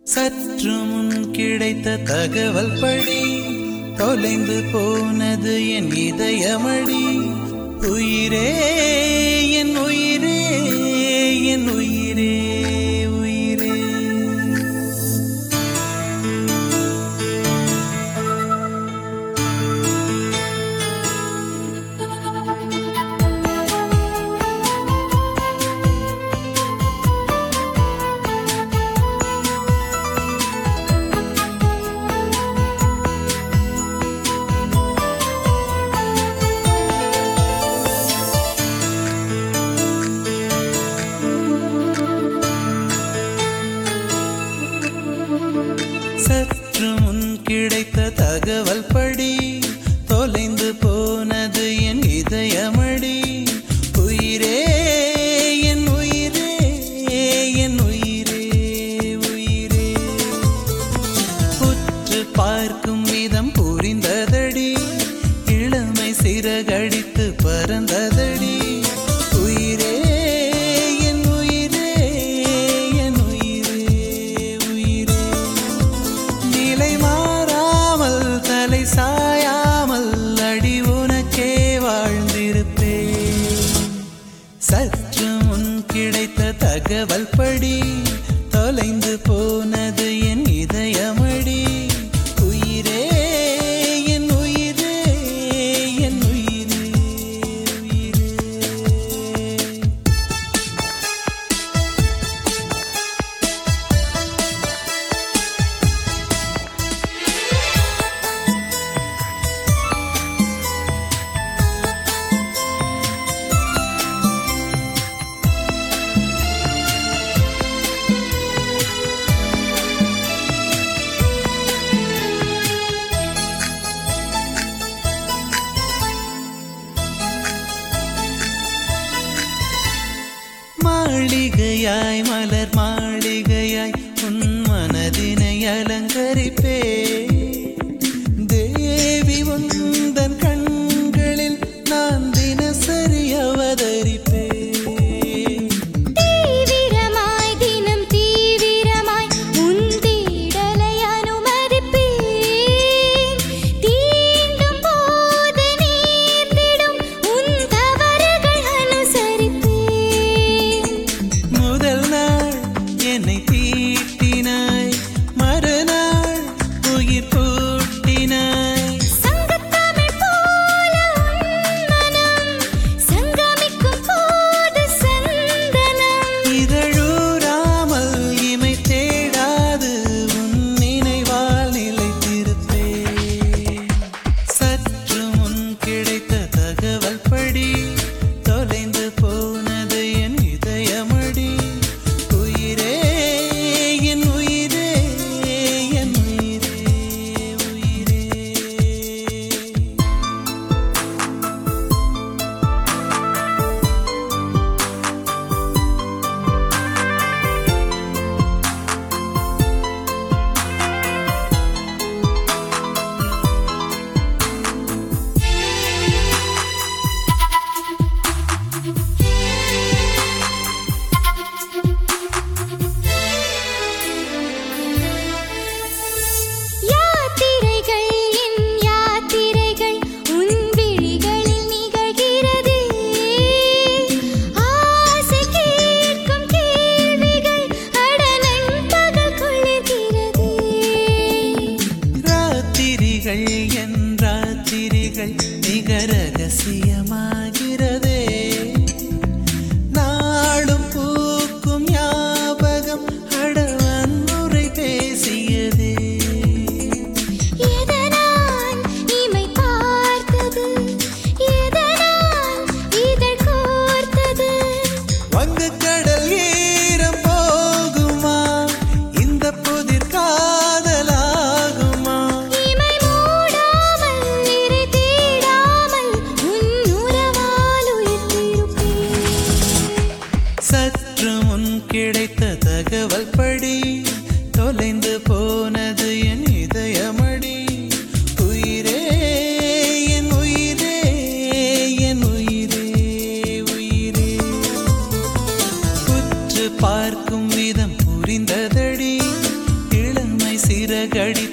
சற்று முன் கிடைத்த தகவல் படி தொலைந்து போனது என் இதயமடி. உயிரே என் உயிரே என் உயிரே உயிரே. சற்று முன் கிடைத்த தகவல் படி தொலைந்து போனது என் இதயமடி. உயிரே என் உயிரே என் உயிரே உயிரே. உற்று பார்க்கும் விதம் புரிந்ததடி, இளமை சிறகடித்து பறந்ததடி. உயிரே என் உயிரே என் உயிரே உயிரே. நிலை மாறாமல் தலை சாயாமல் அடி உனக்கே வாழ்ந்திருப்பேன். சற்று முன் கிடைத்த தகவல் படி தொலைந்து போனது என் இதயமடி. உயிரே என் உயிரே என் உயிரே உயிரே. மாளிகையாய் மலர் மாளிகையாய் உன் மனதினை அலங்கரிப்பே. தேவி உந்தன் கண்களில் நான் தினசரி அவதரிப்பே. தீவிரமாய் தினம் தீவிரமாய் உன் தேடலை அனுமதிப்பேன். தீண்டும் போது நேர்ந்திடும் உன் தவறுகள் அனுசரிப்பேன். முதல் நாள் என்னை தீட்டினாய், மறுநாள் உயிர் பூட்டினாய். சங்கத்தமிழ் போல உன் மனம் சங்கமிக்கும் போது சந்தனம். இதழூராமல் இமை தேடாது உன் நினைவால் நிலைத்திருப்பேன். சற்று முன் கிடைத்த தகவல் படி தொலைந்து போனது என் இதயமடி. உயிரே என் உயிரே என் உயிரே உயிரே. யாத்திரைகள் என் யாத்திரைகள் உன் விழிகளில் நிகழ்கிறதே. ஆசை கேட்கும் கேள்விகள் அடனன் பகல் கொள்ளுகிறதே. ராத்திரிகள் என் ராத்திரிகள் மிக ரகசியமாகிறதே. நாளும் பூக்கும் ஞாபகம் அடவன்முறை பேசியதே. எதனால் இமை பார்த்தது, எதனால் இதழ் கோர்த்தது. வங்கக் கடல் ஈரம் போகுமா, இந்த புதிர் காதலாகுமா? இமை மூடாமல் இறை தேடாமல் உன் உறவால் உயிர்த்திருப்பேன். சற்று முன் கிடைத்த தகவல் படி தொலைந்து போனது என் இதயமடி. உயிரே என் உயிரே என் உயிரே உயிரே. உற்று பார்க்கும் விதம் புரிந்ததடி, சிறகடித்து